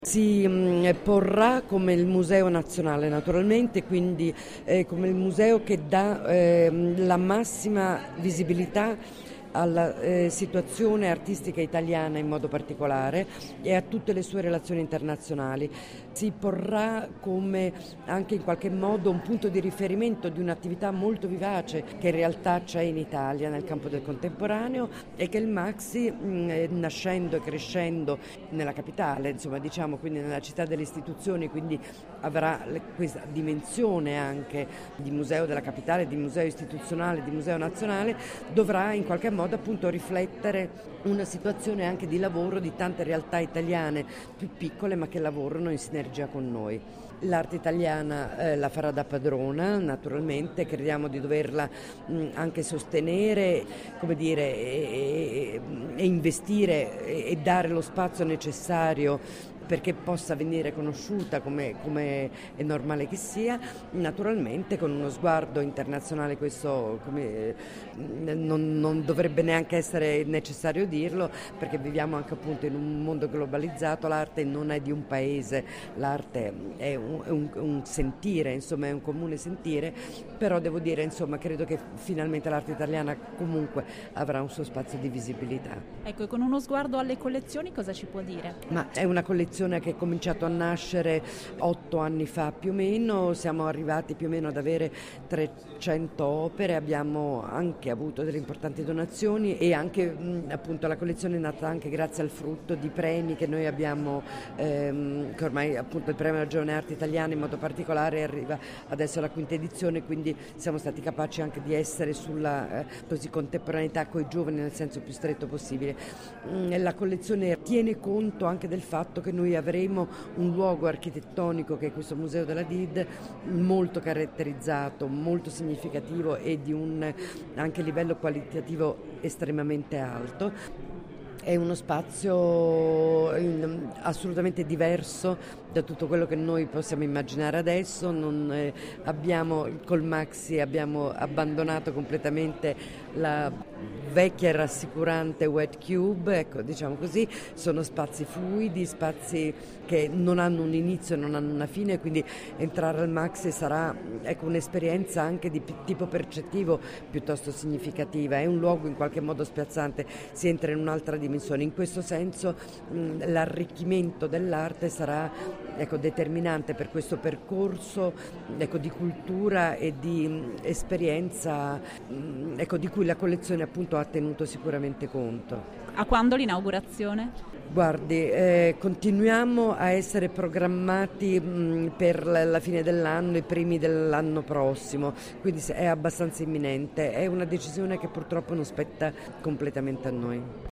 Si porrà come il museo nazionale naturalmente, quindi come il museo che dà la massima visibilità alla situazione artistica italiana in modo particolare e a tutte le sue relazioni internazionali. Si porrà come anche in qualche modo un punto di riferimento di un'attività molto vivace che in realtà c'è in Italia nel campo del contemporaneo e che il Maxi, nascendo e crescendo nella capitale, insomma diciamo quindi nella città delle istituzioni, quindi avrà questa dimensione anche di museo della capitale, di museo istituzionale, di museo nazionale, dovrà in qualche modo appunto riflettere una situazione anche di lavoro di tante realtà italiane più piccole ma che lavorano in sinergia con noi. L'arte italiana la farà da padrona, naturalmente, crediamo di doverla anche sostenere, come dire, e investire e dare lo spazio necessario perché possa venire conosciuta come è normale che sia, naturalmente con uno sguardo internazionale. Questo non dovrebbe neanche essere necessario dirlo, perché viviamo anche appunto in un mondo globalizzato, l'arte non è di un paese, l'arte è un sentire, insomma è un comune sentire, però devo dire insomma credo che finalmente l'arte italiana comunque avrà un suo spazio di visibilità. Ecco, e con uno sguardo alle collezioni cosa ci può dire? Ma è una collezione che è cominciato a nascere 8 anni fa più o meno, siamo arrivati più o meno ad avere 300 opere, abbiamo anche avuto delle importanti donazioni e anche appunto la collezione è nata anche grazie al frutto di premi che noi abbiamo, che ormai appunto il premio alla giovane arte italiana in modo particolare arriva adesso alla 5ª edizione, quindi siamo stati capaci anche di essere sulla così contemporaneità coi giovani nel senso più stretto possibile. La collezione tiene conto anche del fatto che noi avremo un luogo architettonico che è questo Museo della DID molto caratterizzato, molto significativo e di un anche livello qualitativo estremamente alto. È uno spazio assolutamente diverso da tutto quello che noi possiamo immaginare adesso. Col Maxi abbiamo abbandonato completamente la vecchia e rassicurante wet cube, ecco, diciamo così, sono spazi fluidi, spazi che non hanno un inizio e non hanno una fine, quindi entrare al Maxi sarà un'esperienza anche di tipo percettivo piuttosto significativa, è un luogo in qualche modo spiazzante, si entra in un'altra dimensione. In questo senso l'arricchimento dell'arte sarà determinante per questo percorso di cultura e di esperienza di cui la collezione appunto ha tenuto sicuramente conto. A quando l'inaugurazione? Guardi, continuiamo a essere programmati per la fine dell'anno, i primi dell'anno prossimo, quindi è abbastanza imminente, è una decisione che purtroppo non spetta completamente a noi.